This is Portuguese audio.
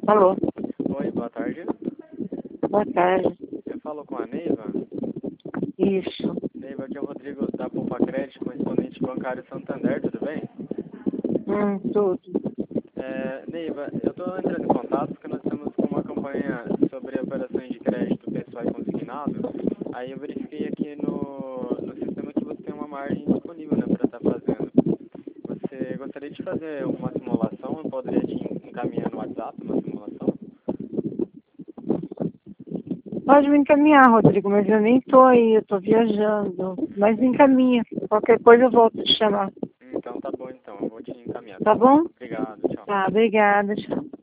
Alô, Oi, boa tarde. boa tarde. Eu falo com a Neiva. Isso. Neiva, aqui é o Rodrigo da Poupa Crédito, correspondente bancário Santander, tudo bem? Tudo. Neiva, eu estou entrando em contato porque nós estamos com uma campanha sobre operações de crédito pessoal e consignado. Aí eu verifiquei aqui no sistema que você tem uma margem disponível, né, para estar fazendo. Você gostaria de fazer uma simulação? Eu poderia te encaminhar no WhatsApp uma simulação? Pode me encaminhar, Rodrigo, mas eu nem tô aí, eu tô viajando. Mas encaminha. Qualquer coisa eu volto te chamar. Então tá bom então, eu vou te encaminhar. Tá bom? Obrigado, tchau. Tá, obrigada, tchau.